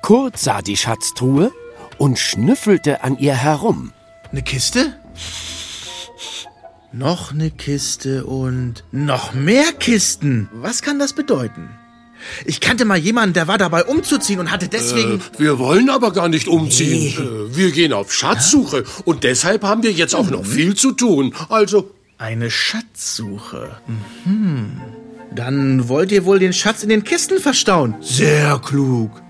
Kurt sah die Schatztruhe und schnüffelte an ihr herum. Eine Kiste? Noch eine Kiste und noch mehr Kisten. Was kann das bedeuten? Ich kannte mal jemanden, der war dabei umzuziehen und hatte deswegen... Wir wollen aber gar nicht umziehen. Wir gehen auf Schatzsuche und deshalb haben wir jetzt auch noch viel zu tun. Also... Eine Schatzsuche. Dann wollt ihr wohl den Schatz in den Kisten verstauen. Sehr klug.